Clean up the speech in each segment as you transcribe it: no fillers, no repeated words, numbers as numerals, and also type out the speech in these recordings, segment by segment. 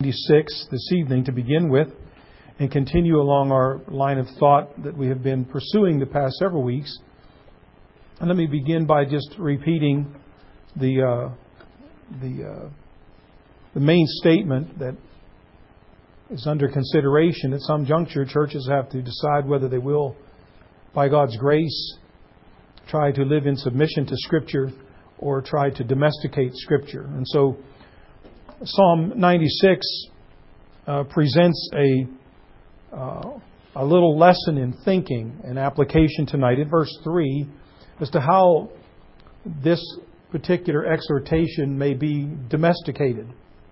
96 this evening to begin with and continue along our line of thought that we have been pursuing the past several weeks. And let me begin by just repeating the main statement that is under consideration. At some juncture, churches have to decide whether they will, by God's grace, try to live in submission to Scripture or try to domesticate Scripture. And so Psalm 96 presents a little lesson in thinking and application tonight in verse 3 as to how this particular exhortation may be domesticated.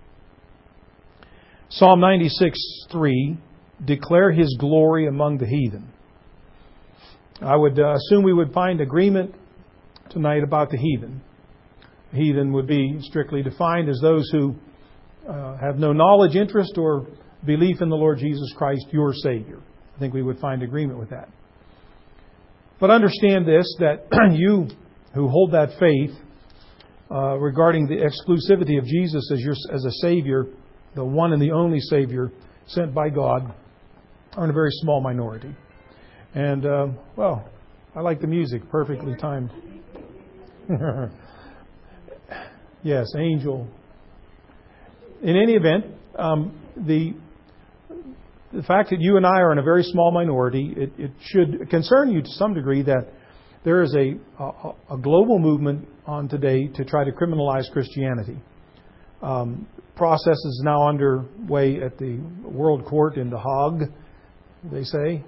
Psalm 96:3, declare His glory among the heathen. I would assume we would find agreement tonight about the heathen. Heathen would be strictly defined as those who have no knowledge, interest, or belief in the Lord Jesus Christ, your Savior. I think we would find agreement with that. But understand this, that you who hold that faith regarding the exclusivity of Jesus as a Savior, the one and the only Savior sent by God, are in a very small minority. And, I like the music, perfectly timed. Yes, angel. In any event, the fact that you and I are in a very small minority, it should concern you to some degree that there is a global movement on today to try to criminalize Christianity. Process is now underway at the World Court in The Hague, they say,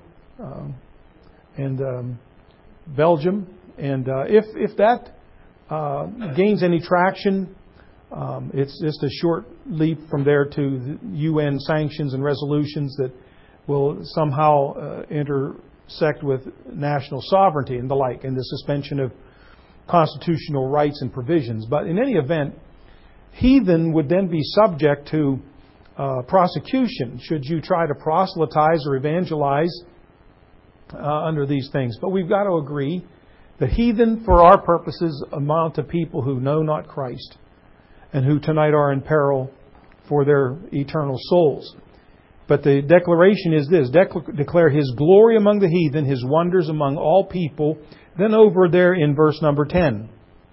and Belgium. And if that gains any traction, it's just a short leap from there to the UN sanctions and resolutions that will somehow intersect with national sovereignty and the like, and the suspension of constitutional rights and provisions. But in any event, heathen would then be subject to prosecution should you try to proselytize or evangelize under these things. But we've got to agree that heathen, for our purposes, amount to people who know not Christ and who tonight are in peril for their eternal souls. But the declaration is this: declare His glory among the heathen, His wonders among all people. Then over there in verse number 10,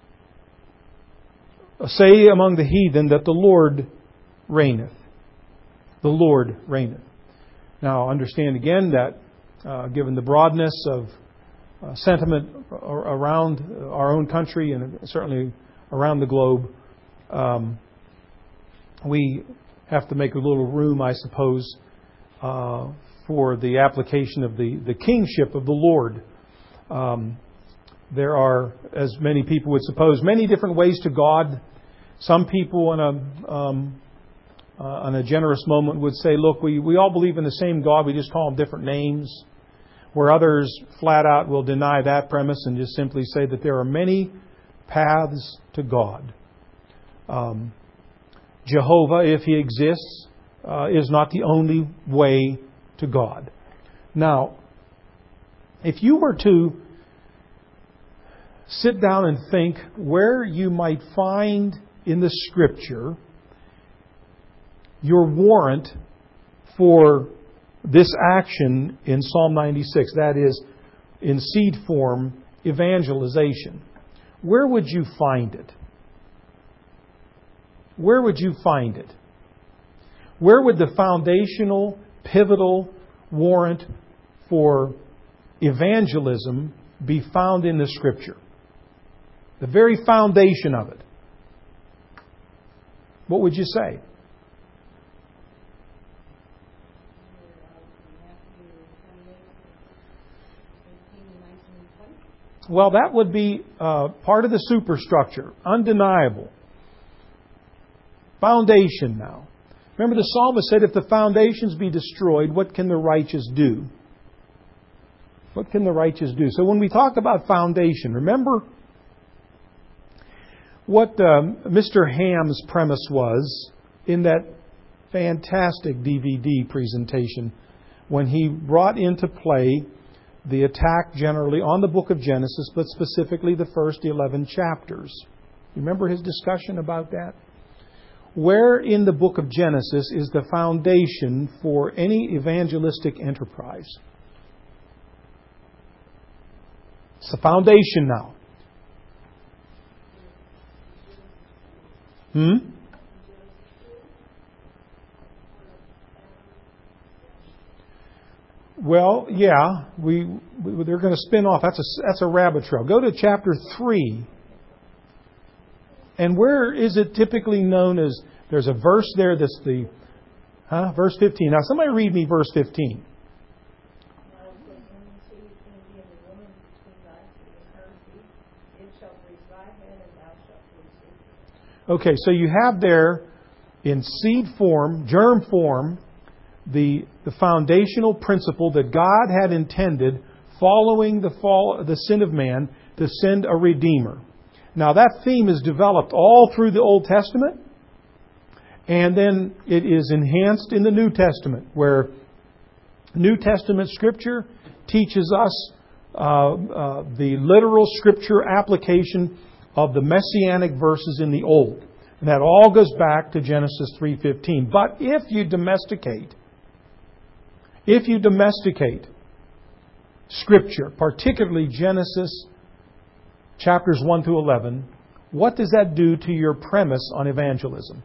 say among the heathen that the Lord reigneth. The Lord reigneth. Now understand again that given the broadness of sentiment around our own country and certainly around the globe, we have to make a little room, I suppose, for the application of the kingship of the Lord. There are, as many people would suppose, many different ways to God. Some people on a generous moment would say, look, we all believe in the same God, we just call Him different names. Where others flat out will deny that premise and just simply say that there are many paths to God. Jehovah, if He exists, is not the only way to God. Now, if you were to sit down and think where you might find in the Scripture your warrant for this action in Psalm 96, that is, in seed form, evangelization, where would you find it? Where would you find it? Where would the foundational, pivotal warrant for evangelism be found in the Scripture? The very foundation of it. What would you say? Well, that would be part of the superstructure. Undeniable. Foundation now. Remember the psalmist said, if the foundations be destroyed, what can the righteous do? What can the righteous do? So when we talk about foundation, remember what Mr. Ham's premise was in that fantastic DVD presentation when he brought into play the attack generally on the book of Genesis, but specifically the first 11 chapters. You remember his discussion about that? where in the book of Genesis is the foundation for any evangelistic enterprise? It's the foundation now. Well, yeah, they're going to spin off. That's a rabbit trail. Go to chapter 3. And where is it typically known as? There's a verse there that's verse 15. Now, somebody read me verse 15. Okay, so you have there in seed form, germ form, the foundational principle that God had intended following the sin of man to send a Redeemer. Now that theme is developed all through the Old Testament, and then it is enhanced in the New Testament, where New Testament Scripture teaches us the literal Scripture application of the Messianic verses in the Old. And that all goes back to Genesis 3:15. But if you domesticate Scripture, particularly Genesis chapters 1 through 11, what does that do to your premise on evangelism?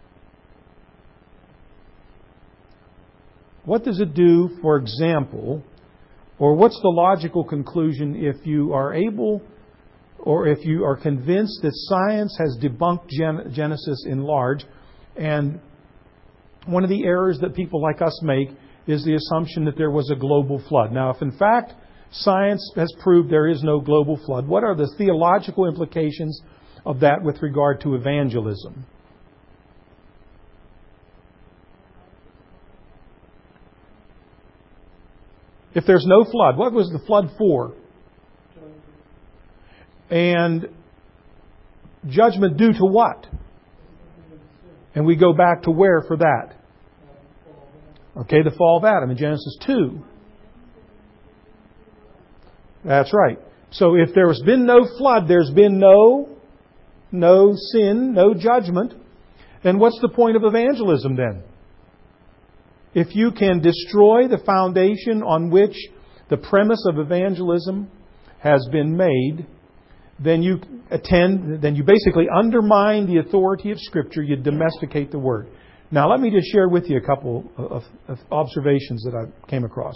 What does it do, for example, or what's the logical conclusion if you are able, or if you are convinced that science has debunked Genesis in large, and one of the errors that people like us make is the assumption that there was a global flood. Now, if in fact science has proved there is no global flood, what are the theological implications of that with regard to evangelism? If there's no flood, what was the flood for? And judgment due to what? And we go back to where for that? Okay, the fall of Adam in Genesis 2. That's right. So if there has been no flood, there's been no sin, no judgment. Then what's the point of evangelism then? If you can destroy the foundation on which the premise of evangelism has been made, then you basically undermine the authority of Scripture. You domesticate the Word. Now, let me just share with you a couple of observations that I came across.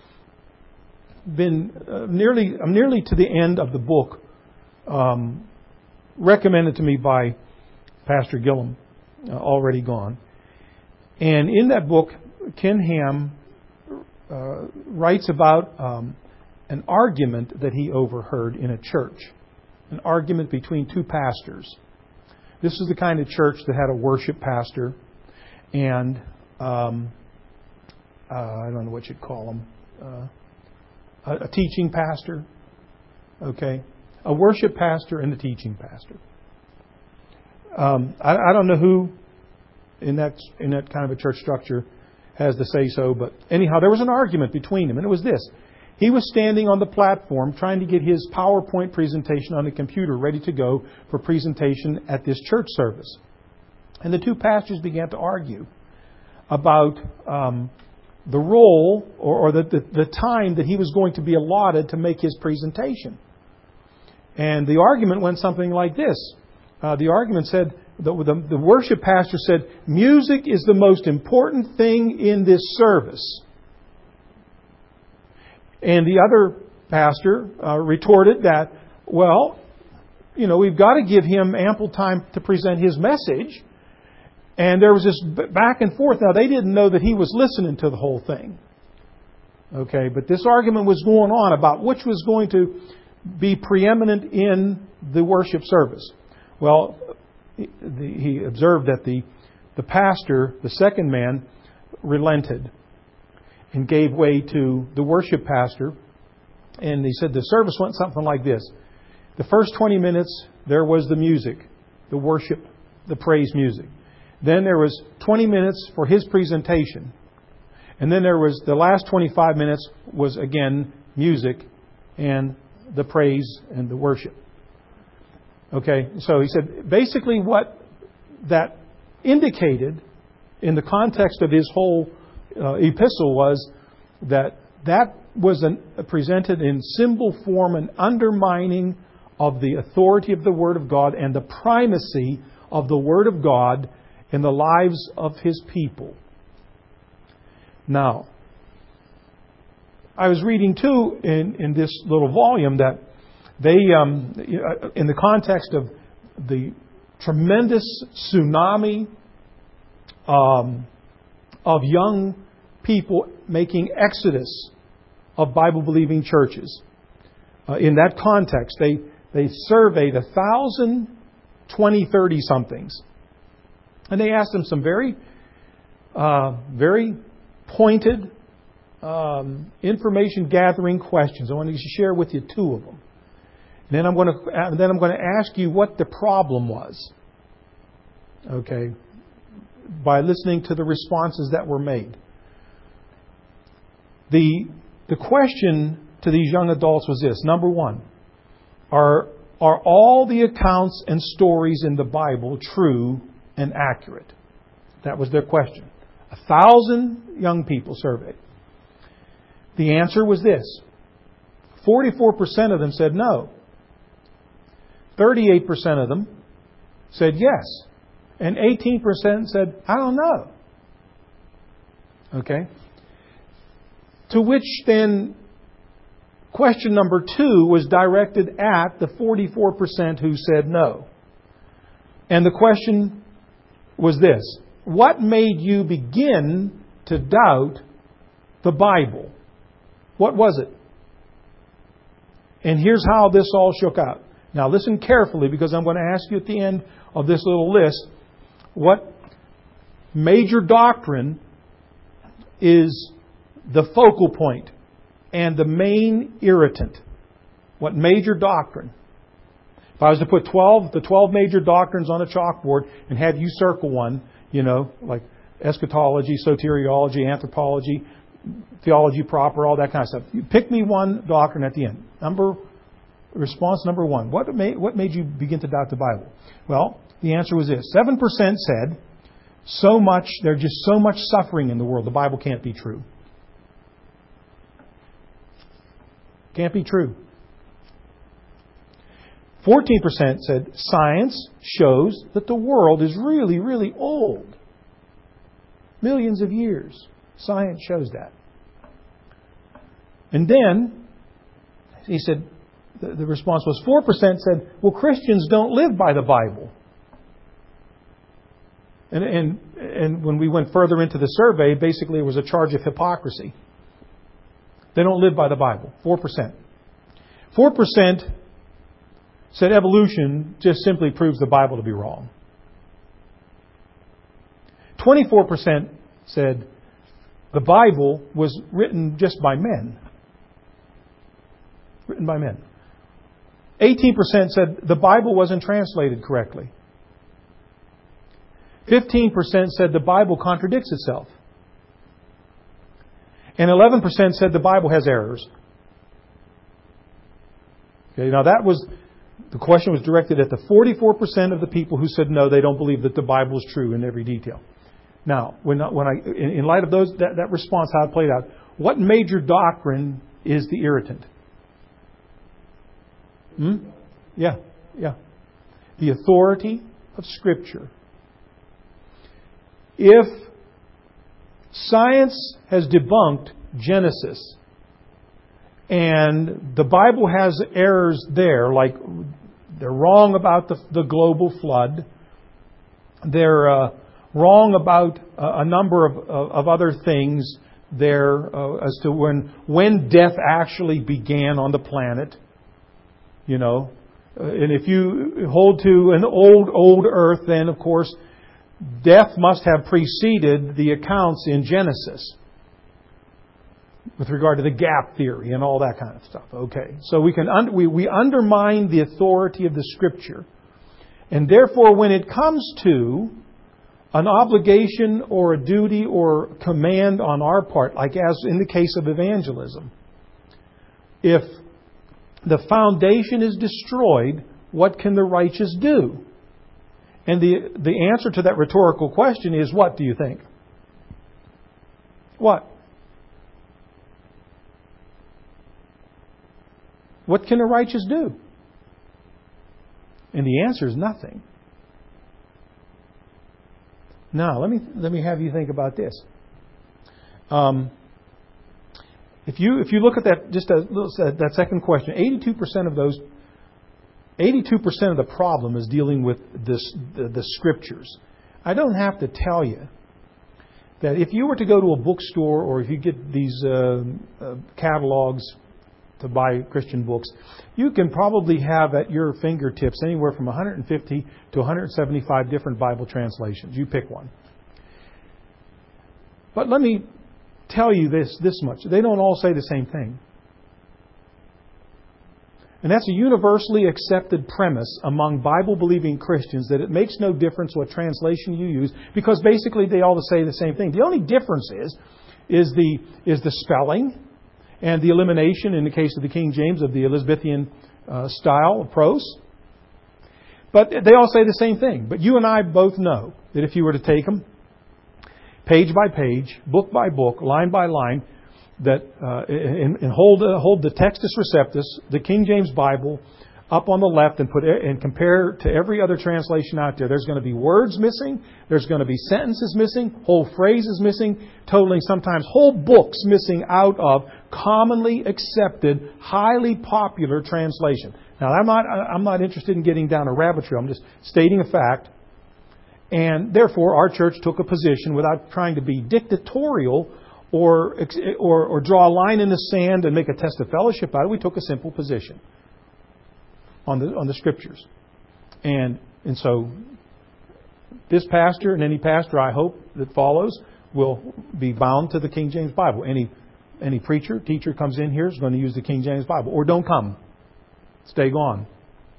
I'm nearly to the end of the book, recommended to me by Pastor Gillum, already gone. And in that book, Ken Ham writes about an argument that he overheard in a church. An argument between two pastors. This is the kind of church that had a worship pastor and I don't know what you'd call him, a teaching pastor. Okay, a worship pastor and a teaching pastor. I don't know who in that kind of a church structure has to say so, but anyhow, there was an argument between them, and it was this. He was standing on the platform trying to get his PowerPoint presentation on the computer ready to go for presentation at this church service. And the two pastors began to argue about the role or the time that he was going to be allotted to make his presentation. And the argument went something like this. The argument said, the worship pastor said, music is the most important thing in this service. And the other pastor retorted that, well, we've got to give him ample time to present his message. And there was this back and forth. Now, they didn't know that he was listening to the whole thing. Okay, but this argument was going on about which was going to be preeminent in the worship service. Well, he observed that the pastor, the second man, relented and gave way to the worship pastor. And he said the service went something like this. The first 20 minutes, there was the music, the worship, the praise music. Then there was 20 minutes for his presentation. And then there was the last 25 minutes was again music and the praise and the worship. Okay, so he said basically what that indicated in the context of his whole epistle was that was presented in symbol form, an undermining of the authority of the Word of God and the primacy of the Word of God in the lives of His people. Now, I was reading too in this little volume that they, in the context of the tremendous tsunami of young people making exodus of Bible-believing churches, in that context, they surveyed 1,000 20, 30-somethings. And they asked them some very pointed information-gathering questions. I want to share with you two of them. And then I'm going to ask you what the problem was. Okay, by listening to the responses that were made. The question to these young adults was this: number one, are all the accounts and stories in the Bible true and accurate? That was their question. 1,000 young people surveyed. The answer was this: 44% of them said no. 38% of them said yes. And 18% said, I don't know. Okay? To which then question number 2 was directed at the 44% who said no. And the question was this: what made you begin to doubt the Bible? What was it? And here's how this all shook out. Now listen carefully, because I'm going to ask you at the end of this little list what major doctrine is the focal point and the main irritant. What major doctrine? If I was to put the 12 major doctrines on a chalkboard and have you circle one, like eschatology, soteriology, anthropology, theology proper, all that kind of stuff. You pick me one doctrine at the end. Response number 1. What made you begin to doubt the Bible? Well, the answer was this. 7% said, there's just so much suffering in the world, the Bible can't be true. Can't be true. 14% said, science shows that the world is really, really old. Millions of years. Science shows that. And then, he said, the response was 4% said, well, Christians don't live by the Bible. And when we went further into the survey, basically it was a charge of hypocrisy. They don't live by the Bible. 4%. 4% said evolution just simply proves the Bible to be wrong. 24% said the Bible was written just by men. Written by men. 18% said the Bible wasn't translated correctly. 15% said the Bible contradicts itself. And 11% said the Bible has errors. Okay, now the question was directed at the 44% of the people who said no, they don't believe that the Bible is true in every detail. Now, in light of that response, how it played out, what major doctrine is the irritant? Yeah. The authority of Scripture. If science has debunked Genesis and the Bible has errors there, like they're wrong about the global flood, they're wrong about a number of other things there as to when death actually began on the planet. And if you hold to an old earth, then of course death must have preceded the accounts in Genesis with regard to the gap theory and all that kind of stuff. Okay, so we undermine the authority of the Scripture, and therefore when it comes to an obligation or a duty or command on our part, like as in the case of evangelism, if the foundation is destroyed, what can the righteous do? And the answer to that rhetorical question is what, do you think? What? What can the righteous do? And the answer is nothing. Now, let me have you think about this. If you look at that, just that second question, 82% of the problem is dealing with the Scriptures. I don't have to tell you that if you were to go to a bookstore or if you get these catalogs to buy Christian books, you can probably have at your fingertips anywhere from 150 to 175 different Bible translations. You pick one. But let me tell you this much. They don't all say the same thing. And that's a universally accepted premise among Bible-believing Christians, that it makes no difference what translation you use, because basically they all say the same thing. The only difference is the spelling and the elimination, in the case of the King James, of the Elizabethan style of prose. But they all say the same thing. But you and I both know that if you were to take them page by page, book by book, line by line, that and hold the Textus Receptus, the King James Bible, up on the left and compare to every other translation out there, there's going to be words missing, there's going to be sentences missing, whole phrases missing, totaling sometimes whole books missing out of commonly accepted, highly popular translation. Now, I'm not interested in getting down a rabbit trail. I'm just stating a fact. And therefore, our church took a position without trying to be dictatorial or draw a line in the sand and make a test of fellowship out of it. We took a simple position on the Scriptures. And so this pastor and any pastor, I hope, that follows will be bound to the King James Bible. Any preacher, teacher comes in here is going to use the King James Bible. Or don't come. Stay gone.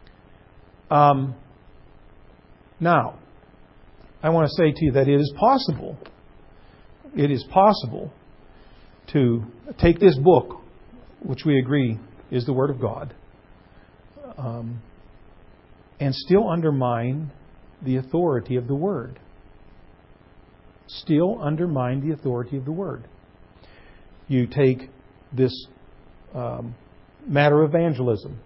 Now, I want to say to you that it is possible to take this book, which we agree is the Word of God, and still undermine the authority of the Word. Still undermine the authority of the Word. You take this matter of evangelism.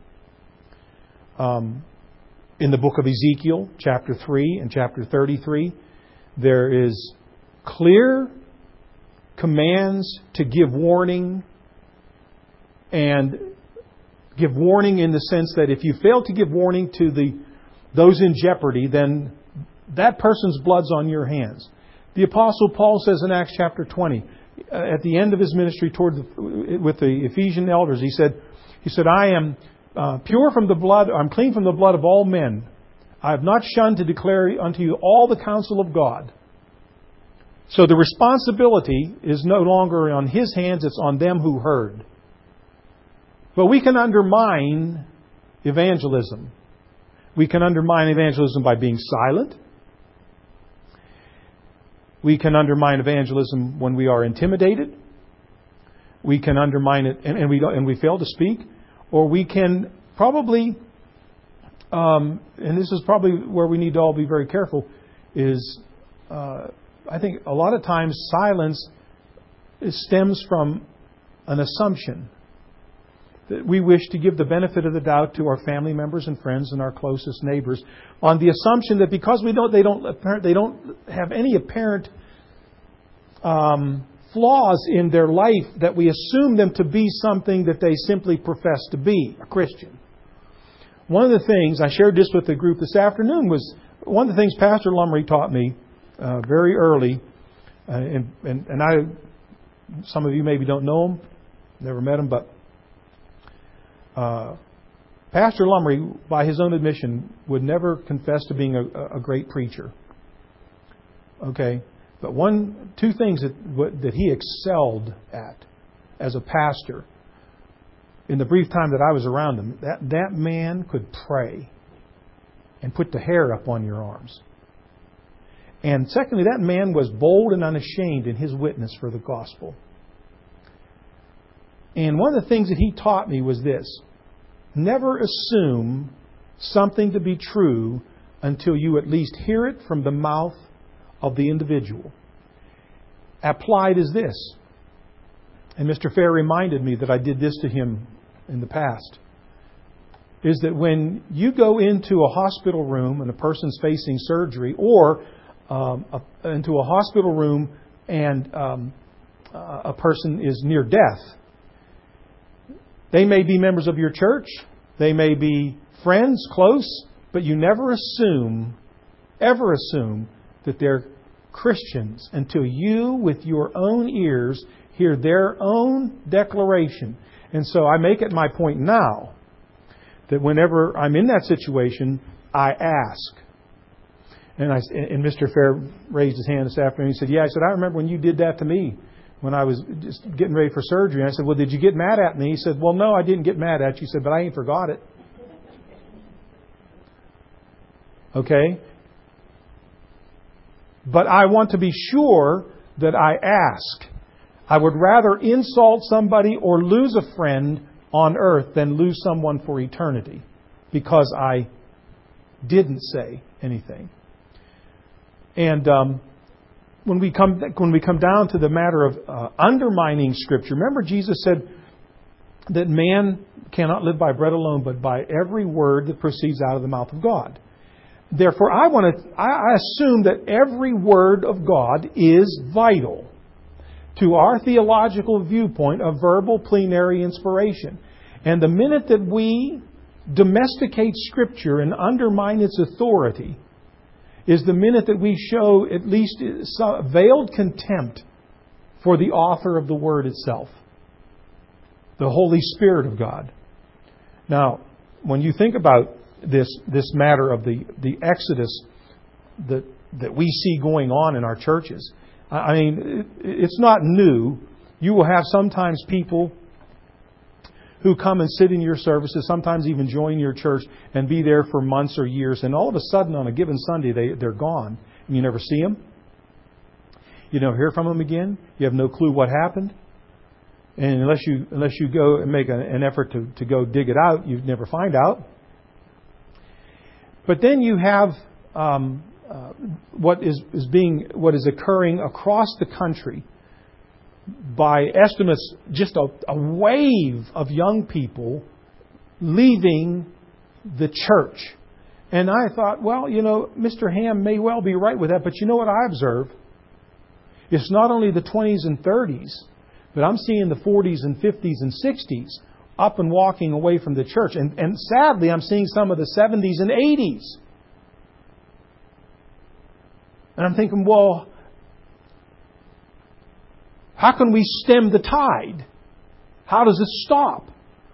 In the book of Ezekiel, chapter 3 and chapter 33, there is clear commands to give warning, and give warning in the sense that if you fail to give warning to those in jeopardy, then that person's blood's on your hands. The Apostle Paul says in Acts chapter 20, at the end of his ministry with the Ephesian elders, he said, I am pure from the blood, I'm clean from the blood of all men. I have not shunned to declare unto you all the counsel of God. So the responsibility is no longer on his hands, it's on them who heard. But we can undermine evangelism. We can undermine evangelism by being silent. We can undermine evangelism when we are intimidated. We can undermine it and we fail to speak. Or we can probably, and this is probably where we need to all be very careful, is I think a lot of times silence stems from an assumption that we wish to give the benefit of the doubt to our family members and friends and our closest neighbors, on the assumption that because they don't have any apparent flaws in their life, that we assume them to be something that they simply profess to be, a Christian. One of the things, I shared this with the group this afternoon, was one of the things Pastor Lumry taught me very early, and some of you maybe don't know him, never met him, but Pastor Lumry, by his own admission, would never confess to being a great preacher. Okay? But two things that he excelled at as a pastor in the brief time that I was around him, that man could pray and put the hair up on your arms. And secondly, that man was bold and unashamed in his witness for the gospel. And one of the things that he taught me was this: never assume something to be true until you at least hear it from the mouth of the individual. Applied is this, and Mr. Fair reminded me that I did this to him in the past, is that when you go into a hospital room and a person's facing surgery, or into a hospital room and a person is near death, they may be members of your church, they may be friends, close, but you never ever assume that they're Christians until you, with your own ears, hear their own declaration. And so I make it my point now that whenever I'm in that situation, I ask. And Mr. Fair raised his hand this afternoon. He said, "Yeah." I said, "I remember when you did that to me when I was just getting ready for surgery." And I said, "Well, did you get mad at me?" He said, "Well, no, I didn't get mad at you." He said, "But I ain't forgot it." Okay? But I want to be sure that I ask. I would rather insult somebody or lose a friend on earth than lose someone for eternity because I didn't say anything. And when we come down to the matter of undermining Scripture, remember Jesus said that man cannot live by bread alone, but by every word that proceeds out of the mouth of God. Therefore, I assume that every word of God is vital to our theological viewpoint of verbal plenary inspiration. And the minute that we domesticate Scripture and undermine its authority is the minute that we show at least some veiled contempt for the author of the Word itself, the Holy Spirit of God. Now, when you think about this matter of the exodus that we see going on in our churches, I mean, it's not new. You will have sometimes people who come and sit in your services, sometimes even join your church and be there for months or years, and all of a sudden on a given Sunday they're gone and you never see them. You never hear from them again. You have no clue what happened. And unless you go and make an effort to go dig it out, you never find out. But then you have what is occurring across the country. By estimates, just a wave of young people leaving the church. And I thought, well, Mr. Ham may well be right with that, but you know what I observe? It's not only the 20s and 30s, but I'm seeing the 40s and 50s and 60s up and walking away from the church. And sadly, I'm seeing some of the 70s and 80s. And I'm thinking, well, how can we stem the tide? How does it stop?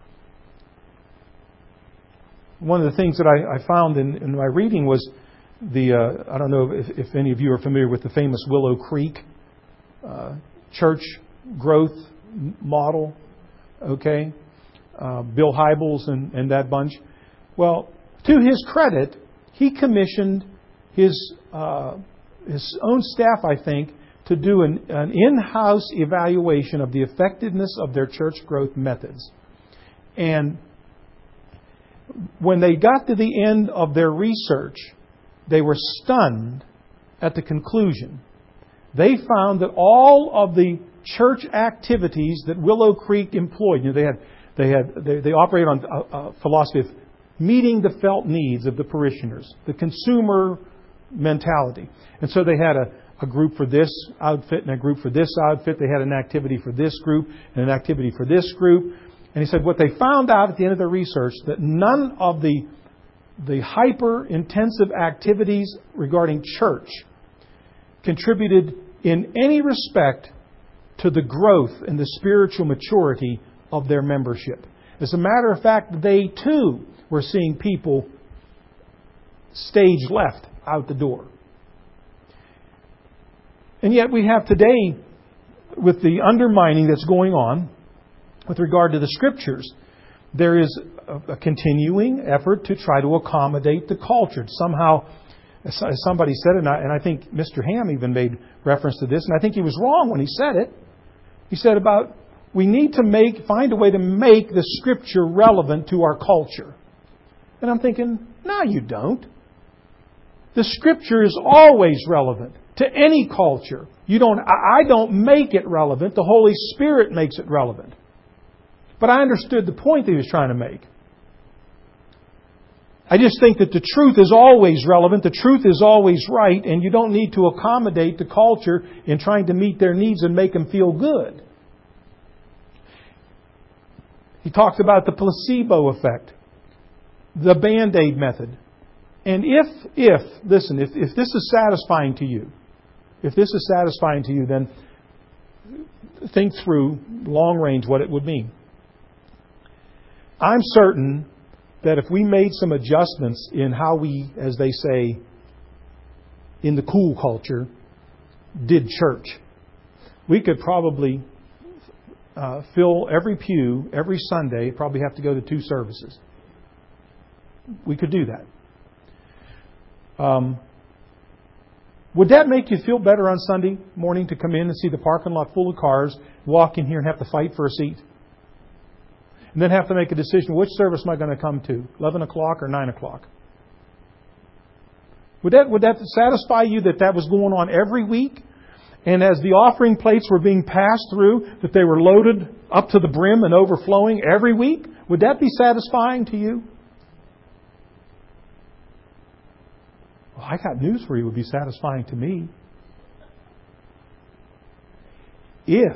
One of the things that I found in my reading was I don't know if any of you are familiar with the famous Willow Creek church growth model. Okay? Bill Hybels and that bunch. Well, to his credit, he commissioned his own staff, I think, to do an in-house evaluation of the effectiveness of their church growth methods. And when they got to the end of their research, they were stunned at the conclusion. They found that all of the church activities that Willow Creek employed, they operate on a philosophy of meeting the felt needs of the parishioners, the consumer mentality. And so they had a group for this outfit and a group for this outfit. They had an activity for this group and an activity for this group. And he said what they found out at the end of their research, that none of the hyper-intensive activities regarding church contributed in any respect to the growth and the spiritual maturity of their membership. As a matter of fact, they too were seeing people stage left out the door. And yet we have today, with the undermining that's going on with regard to the Scriptures, there is a continuing effort to try to accommodate the culture. Somehow, as somebody said it, and I think Mr. Ham even made reference to this, and I think he was wrong when he said it. He said about, we need to find a way to make the Scripture relevant to our culture. And I'm thinking, no, you don't. The Scripture is always relevant to any culture. I don't make it relevant. The Holy Spirit makes it relevant. But I understood the point that he was trying to make. I just think that the truth is always relevant. The truth is always right. And you don't need to accommodate the culture in trying to meet their needs and make them feel good. He talks about the placebo effect, the Band-Aid method. And if this is satisfying to you, then think through long range what it would mean. I'm certain that if we made some adjustments in how we, as they say, in the cool culture, did church, we could probably fill every pew every Sunday, probably have to go to 2 services. We could do that. Would that make you feel better on Sunday morning to come in and see the parking lot full of cars, walk in here and have to fight for a seat? And then have to make a decision, which service am I going to come to? 11 o'clock or 9 o'clock? Would that satisfy you that was going on every week? And as the offering plates were being passed through, that they were loaded up to the brim and overflowing every week? Would that be satisfying to you? Well, I got news for you. It would be satisfying to me. If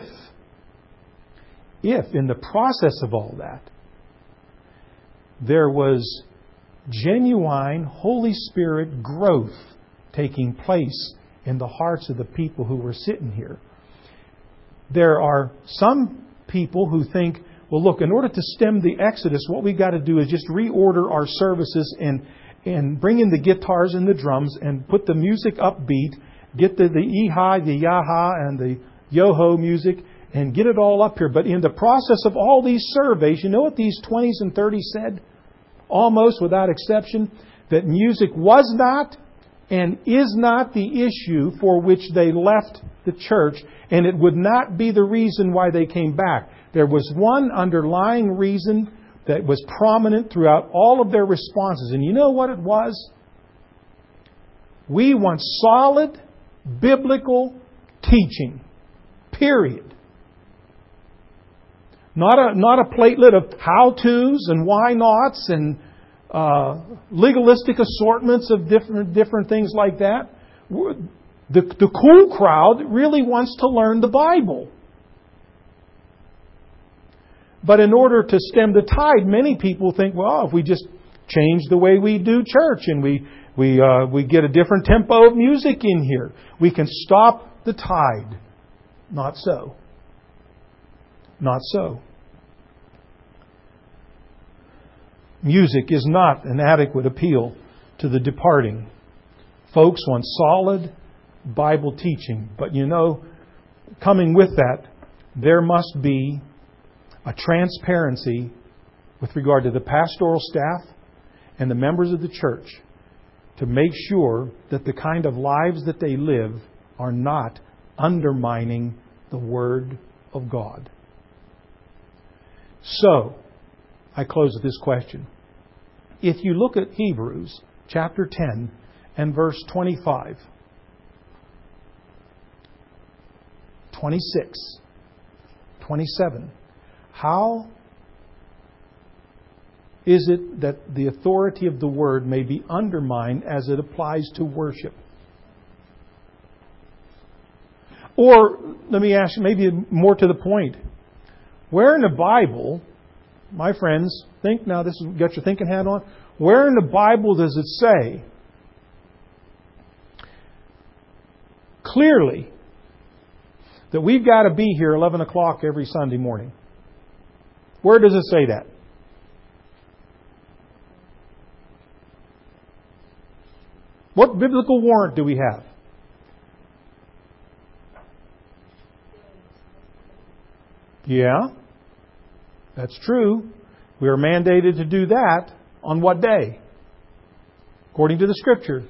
in the process of all that, there was genuine Holy Spirit growth taking place in the hearts of the people who were sitting here. There are some people who think, well, look, in order to stem the Exodus, what we've got to do is just reorder our services and bring in the guitars and the drums and put the music upbeat, get the Ehi, the Yaha, and the Yoho music, and get it all up here. But in the process of all these surveys, you know what these 20s and 30s said? Almost without exception, that music was not and is not the issue for which they left the church, and it would not be the reason why they came back. There was one underlying reason that was prominent throughout all of their responses. And you know what it was? We want solid biblical teaching. Period. Not a platelet of how-tos and why-nots and legalistic assortments of different things like that. The cool crowd really wants to learn the Bible. But in order to stem the tide, many people think, well, if we just change the way we do church and we get a different tempo of music in here, we can stop the tide. Not so. Not so. Music is not an adequate appeal to the departing. Folks want solid Bible teaching. But you know, coming with that, there must be a transparency with regard to the pastoral staff and the members of the church to make sure that the kind of lives that they live are not undermining the Word of God. So, I close with this question. If you look at Hebrews chapter 10 and verse 25, 26, 27, how is it that the authority of the Word may be undermined as it applies to worship? Or, let me ask you, maybe more to the point, where in the Bible, my friends, think now, this is got your thinking hat on, where in the Bible does it say clearly that we've got to be here 11 o'clock every Sunday morning? Where does it say that? What biblical warrant do we have? Yeah, that's true. We are mandated to do that on what day? According to the Scripture.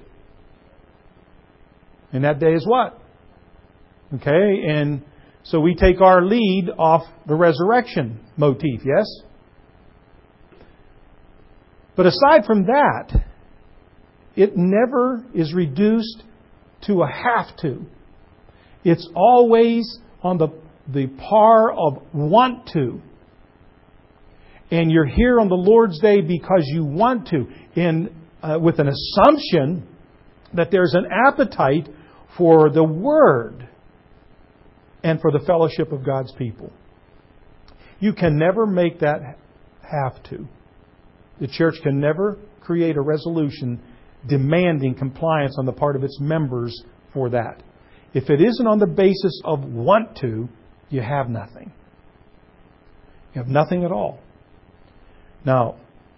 And that day is what? Okay, and so we take our lead off the resurrection motif, yes? But aside from that, it never is reduced to a have to. It's always on the par of want to. And you're here on the Lord's Day because you want to, with an assumption that there's an appetite for the Word and for the fellowship of God's people. You can never make that have to. The church can never create a resolution demanding compliance on the part of its members for that. If it isn't on the basis of want to, you have nothing. You have nothing at all. Now,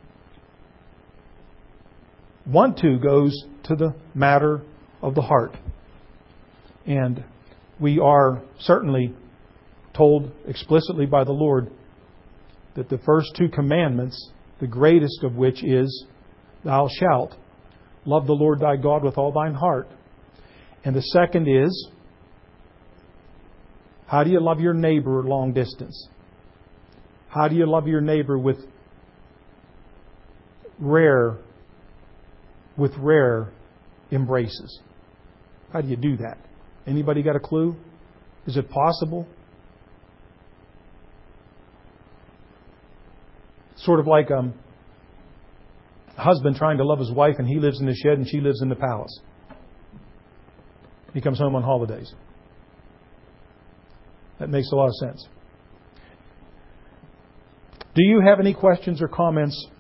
want to goes to the matter of the heart. And we are certainly told explicitly by the Lord that the first two commandments, the greatest of which is, Thou shalt love the Lord thy God with all thine heart. And the second is, how do you love your neighbor long distance? How do you love your neighbor with rare embraces? How do you do that? Anybody got a clue? Is it possible? Sort of like a husband trying to love his wife, and he lives in the shed and she lives in the palace. He comes home on holidays. That makes a lot of sense. Do you have any questions or comments